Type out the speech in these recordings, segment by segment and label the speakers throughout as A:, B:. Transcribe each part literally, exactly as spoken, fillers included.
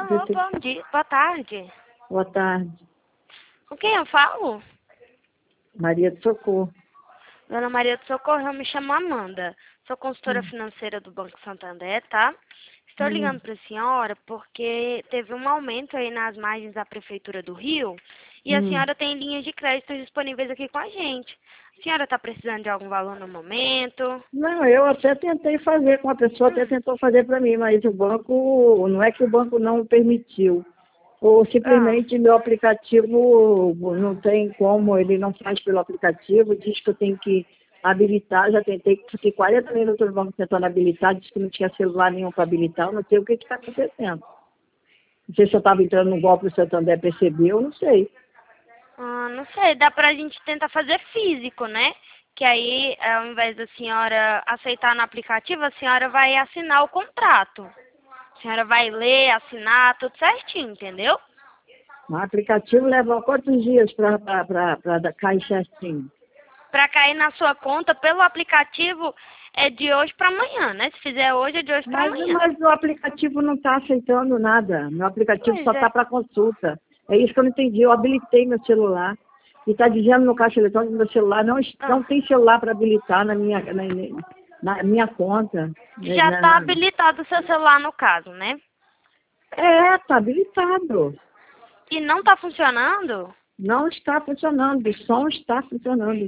A: Alô, bom dia, boa tarde.
B: Boa tarde.
A: Com quem eu falo?
B: Maria de Socorro.
A: Dona Maria do Socorro, eu me chamo Amanda. Sou consultora
B: Hum.
A: financeira do Banco Santander, tá? Estou
B: Hum.
A: ligando para a senhora porque teve um aumento aí nas margens da Prefeitura do Rio e a
B: Hum.
A: senhora tem linhas de crédito disponíveis aqui com a gente. A senhora está precisando de algum valor no momento?
B: Não, eu até tentei fazer com a pessoa, até tentou fazer para mim, mas o banco, não é que o banco não permitiu. Ou
A: Ah,
B: simplesmente meu aplicativo não tem como, ele não faz pelo aplicativo, diz que eu tenho que habilitar, já tentei, fiquei quarenta minutos no banco tentando habilitar, disse que não tinha celular nenhum para habilitar, eu não sei o que está acontecendo. Não sei se eu estava entrando no golpe, o Santander percebeu, não sei.
A: ah, não sei, dá pra gente tentar fazer físico, né? Que aí, ao invés da senhora aceitar no aplicativo, a senhora vai assinar o contrato. A senhora vai ler, assinar, tudo certinho, entendeu?
B: O aplicativo leva quantos dias para cair certinho?
A: Pra cair na sua conta pelo aplicativo é de hoje pra amanhã, né? Se fizer hoje, é de hoje pra
B: Mas,
A: amanhã.
B: mas o aplicativo não está aceitando nada. Meu aplicativo
A: Pois
B: só está
A: é.
B: para consulta. É isso que eu não entendi. Eu habilitei meu celular e está dizendo no caixa eletrônico do meu celular, não, não
A: Ah,
B: tem celular para habilitar na minha, na, na minha conta. Né,
A: já
B: na-
A: tá
B: na-
A: habilitado o seu celular no caso, né?
B: É, está habilitado.
A: E não tá funcionando?
B: Não está funcionando. O som está funcionando.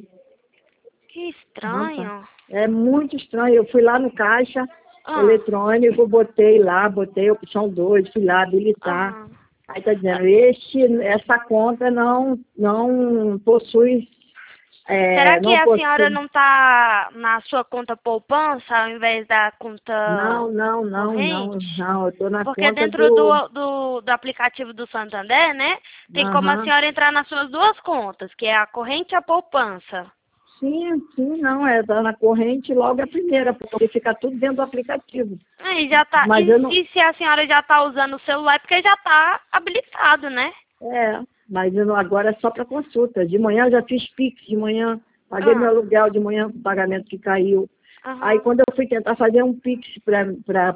A: Que
B: Não tá.
A: estranho.
B: É muito estranho. Eu fui lá no caixa
A: Ah,
B: eletrônico, botei lá, botei a opção dois, fui lá habilitar.
A: aham.
B: Aí está dizendo, este, essa conta não, não possui,
A: Será
B: é,
A: que
B: não
A: a senhora
B: possui.
A: não tá na sua conta poupança ao invés da conta
B: Não, não, não, não,
A: corrente?
B: não. Eu estou na
A: Porque
B: conta
A: dentro
B: do.
A: do, do, do aplicativo do Santander, né, tem como a
B: Aham.
A: senhora entrar nas suas duas contas, que é a corrente e a poupança.
B: Sim, sim, não, é tá na corrente logo a primeira, porque fica tudo dentro do aplicativo.
A: Aí já tá.
B: Mas eu
A: E,
B: não.
A: e se a senhora já tá usando o celular, é porque já tá habilitado, né?
B: É, mas eu não, agora é só para consulta. De manhã eu já fiz Pix, de manhã paguei meu
A: Ah,
B: aluguel, de manhã o pagamento que caiu. Aí
A: aham,
B: quando eu fui tentar fazer um Pix para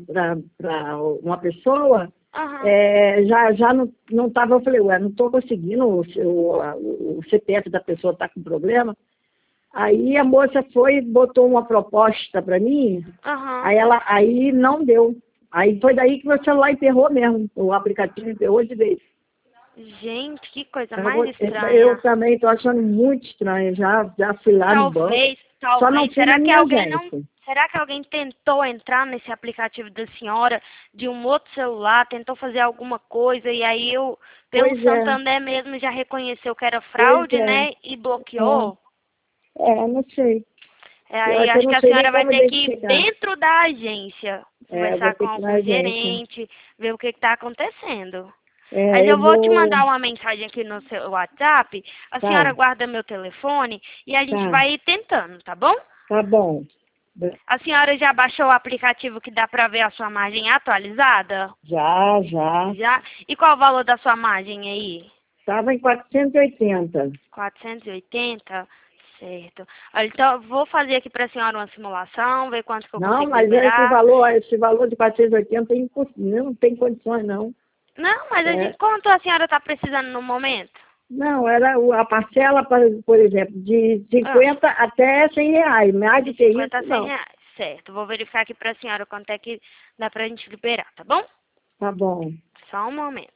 B: uma pessoa,
A: aham.
B: é, já, já não não estava, eu falei, ué, não estou conseguindo, o, o, o C P F da pessoa está com problema. Aí a moça foi e botou uma proposta para mim,
A: Aham.
B: aí ela aí não deu. Aí foi daí que meu celular enterrou mesmo, o aplicativo enterrou de vez.
A: Gente, que coisa
B: Eu,
A: mais
B: vou- eu
A: estranha.
B: também estou achando muito estranho. Já, já fui lá no banco.
A: Talvez,
B: Só não
A: talvez.
B: fui na
A: Será que
B: minha
A: alguém não.
B: agência.
A: Será que alguém tentou entrar nesse aplicativo da senhora de um outro celular, tentou fazer alguma coisa e aí eu, pelo
B: Pois é,
A: Santander mesmo, já reconheceu que era
B: pois
A: fraude,
B: é.
A: né? E
B: É,
A: bloqueou?
B: é, não sei.
A: É,
B: Eu
A: aí
B: até
A: acho
B: não
A: que a
B: sei nem
A: senhora vai
B: como
A: ter que ir
B: identificar.
A: dentro da agência,
B: É, eu vou
A: conversar com
B: ter que ir na
A: algum
B: agência.
A: gerente, ver o que está acontecendo. Mas
B: É, eu
A: eu vou te
B: vou.
A: mandar uma mensagem aqui no seu WhatsApp, a
B: Tá,
A: senhora guarda meu telefone e a gente
B: tá,
A: vai ir tentando, tá bom?
B: tá bom.
A: A senhora já baixou o aplicativo que dá pra ver a sua margem atualizada?
B: Já, já.
A: Já? E qual o valor da sua margem aí?
B: Estava em quatrocentos e oitenta.
A: quatrocentos e oitenta? Certo. Olha, então eu vou fazer aqui pra senhora uma simulação, ver quanto que eu
B: Não,
A: consigo
B: mas esse
A: liberar.
B: valor, esse valor de quatrocentos e oitenta tem, imposs- não tem condições, não.
A: Não, mas a gente,
B: É,
A: quanto a senhora está precisando no momento?
B: não, era o- a parcela, por, por exemplo, de
A: Ah,
B: cinquenta até cem reais. Mais
A: de
B: do que
A: cinquenta a
B: isso,
A: cem
B: não.
A: reais. Certo. Vou verificar aqui pra senhora quanto é que dá pra gente liberar, tá bom?
B: Tá bom.
A: Só um momento.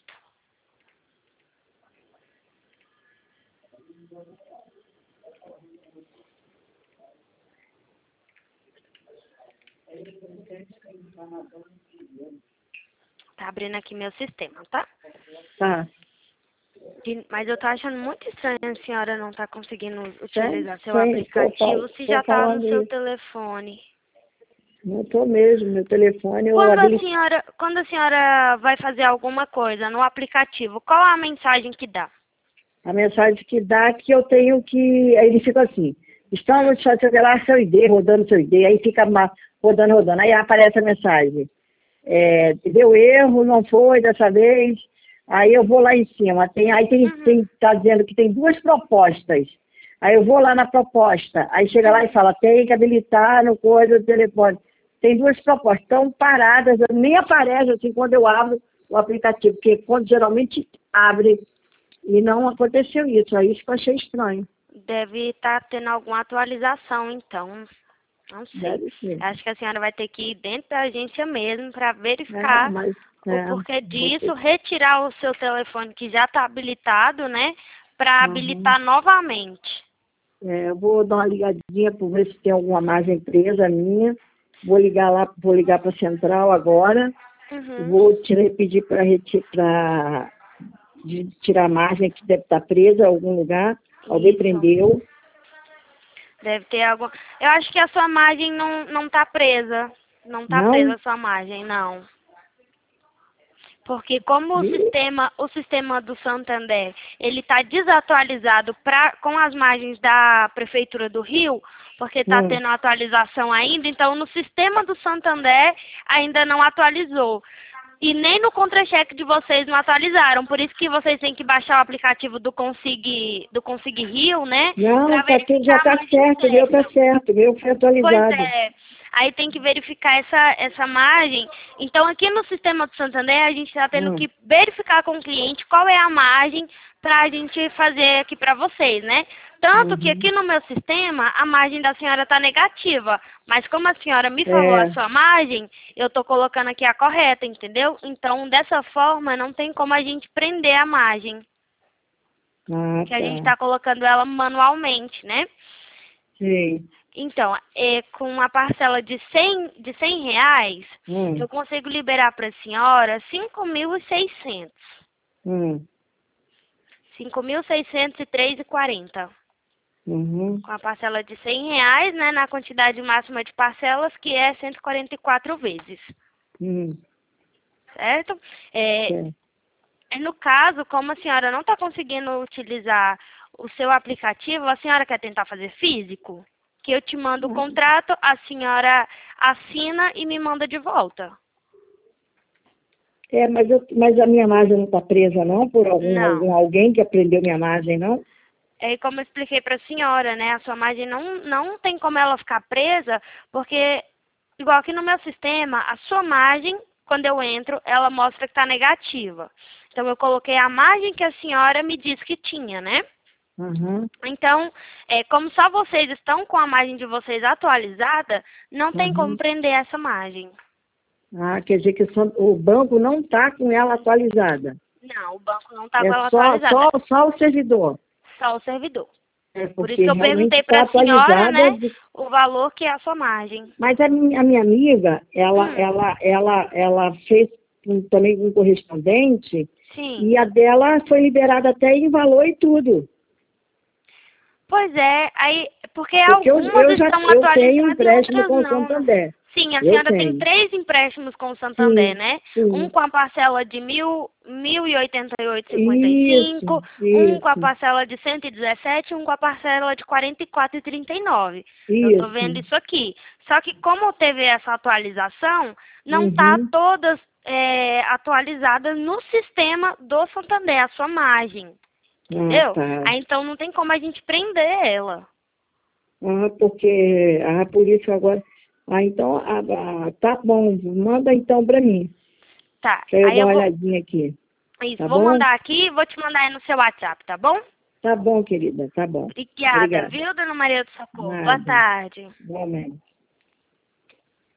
A: Tá abrindo aqui meu sistema, tá?
B: Tá.
A: De- Mas eu tô achando muito estranho a senhora não tá conseguindo
B: Sem,
A: utilizar seu
B: sem, tô, fal-
A: aplicativo se
B: tô
A: já tá no
B: falando
A: seu
B: isso.
A: telefone.
B: Não tô mesmo. Meu telefone eu
A: Quando a
B: habilitei.
A: senhora, quando a senhora vai fazer alguma coisa no aplicativo, qual a mensagem que dá?
B: A mensagem que dá é que eu tenho que. Aí ele fica assim.
A: Hum,
B: Estamos fazendo lá seu I D, rodando seu I D. Aí fica ma- rodando, rodando. Aí aparece a mensagem. É, deu erro, não foi dessa vez. Aí eu vou lá em cima. Tem, aí tem,
A: uhum,
B: tem, tá dizendo que tem duas propostas. Aí eu vou lá na proposta. Aí chega lá e
A: uhum.
B: fala, tem que habilitar no coisa do telefone. Tem duas propostas, estão paradas, nem aparece assim quando eu abro. o aplicativo, porque quando geralmente abre e não aconteceu isso, aí isso que eu achei estranho.
A: Deve estar tendo alguma atualização, então. Não sei.
B: Deve ser.
A: Acho que a senhora vai ter que ir dentro da agência mesmo para
B: É,
A: verificar
B: mas,
A: o
B: é,
A: porquê
B: vou
A: disso,
B: ter-
A: retirar o seu telefone que já está habilitado, né? Para
B: Uhum.
A: habilitar novamente.
B: É, eu vou dar uma ligadinha para ver se tem alguma margem presa minha. Vou ligar lá, vou ligar para a central agora.
A: Uhum.
B: Vou te pedir para retirar, de tirar a margem que deve estar presa em algum lugar. Alguém
A: Isso.
B: prendeu.
A: Deve ter algum. Eu acho que a sua margem não não está presa. Não está presa
B: Não?
A: a sua margem, não. Porque como o
B: Ih,
A: sistema, o sistema do Santander, ele está desatualizado pra, com as margens da Prefeitura do Rio, porque está
B: hum.
A: tendo atualização ainda, então no sistema do Santander ainda não atualizou. E nem no contra-cheque de vocês não atualizaram, por isso que vocês têm que baixar o aplicativo do Consig, do Consig Rio, né?
B: Não,
A: Para
B: tá tudo, já
A: verificar a
B: está
A: margem
B: certo, o meu está
A: interna.
B: certo, o meu foi
A: Pois
B: atualizado.
A: é. Aí tem que verificar essa, essa margem. Então, aqui no sistema do Santander, a gente está tendo
B: Hum.
A: que verificar com o cliente qual é a margem para a gente fazer aqui para vocês, né? Tanto que
B: Uhum.
A: aqui no meu sistema, a margem da senhora está negativa. Mas como a senhora me falou a
B: É,
A: sua margem, eu estou colocando aqui a correta, entendeu? Então, dessa forma, não tem como a gente prender a margem,
B: ah,
A: que a gente
B: tá.
A: está colocando ela manualmente, né?
B: Sei.
A: Então, é, com a parcela de cem, de cem reais,
B: Hum,
A: eu consigo liberar para a senhora cinco mil e seiscentos.
B: hum,
A: cinco mil seiscentos e três e quarenta.
B: uhum,
A: Com a parcela de cem reais, né, na quantidade máxima de parcelas, que é cento e quarenta e quatro vezes.
B: hum,
A: Certo? É,
B: certo.
A: no caso, como a senhora não está conseguindo utilizar o seu aplicativo, a senhora quer tentar fazer físico? Que eu te mando o contrato, a senhora assina e me manda de volta.
B: É, mas, eu, mas a minha margem não está presa, não? Por algum, algum
A: Não.
B: alguém que aprendeu minha margem, não?
A: É como eu expliquei para a senhora, né? A sua margem não, não tem como ela ficar presa, porque, igual aqui no meu sistema, a sua margem, quando eu entro, ela mostra que está negativa. Então, eu coloquei a margem que a senhora me disse que tinha, né?
B: Uhum,
A: Então, é, como só vocês estão com a margem de vocês atualizada, não tem como
B: uhum.
A: prender essa margem.
B: Ah, quer dizer que só- o banco não está com ela atualizada.
A: Não, o banco não está
B: É
A: com ela
B: só,
A: atualizada,
B: só, só o servidor.
A: só o servidor.
B: É
A: Por isso
B: porque
A: que eu
B: realmente
A: perguntei
B: está
A: para a senhora,
B: atualizada.
A: né,
B: de-
A: o valor que é a sua margem.
B: Mas a minha, a minha amiga, ela,
A: Hum,
B: ela, ela, ela fez um- também um correspondente
A: sim.
B: e a dela foi liberada até em valor e tudo.
A: Pois é, aí, porque
B: Porque eu,
A: algumas
B: eu já
A: estão
B: eu tenho
A: atualizadas e
B: empréstimo
A: outras
B: com o
A: não, né?
B: Santander.
A: Sim, a
B: Eu
A: senhora tem
B: tenho.
A: três empréstimos com o Santander,
B: Sim,
A: né? Um
B: sim.
A: com a parcela de mil, mil e oitenta e oito e cinquenta e
B: Isso,
A: cinco, um com a
B: isso,
A: parcela de cento e dezessete, um com a parcela de quarenta e quatro e trinta e nove. Eu tô vendo
B: isso.
A: isso aqui. Só que como teve essa atualização, não tá
B: Uhum.
A: todas é, atualizadas no sistema do Santander, a sua margem.
B: Ah,
A: Entendeu?
B: tá.
A: Aí então não tem como a gente prender ela.
B: Ah, porque a polícia agora. Ah, então, ah, ah, tá bom. Manda então para mim.
A: Tá.
B: Pra eu
A: Aí
B: dar
A: eu
B: uma
A: vou.
B: olhadinha aqui.
A: Isso,
B: Tá
A: vou
B: bom?
A: mandar aqui e vou te mandar aí no seu WhatsApp, tá bom?
B: Tá bom, querida. Tá bom.
A: Obrigada,
B: Obrigada.
A: viu, dona Maria do Socorro? Boa
B: Nada.
A: tarde.
B: Igualmente.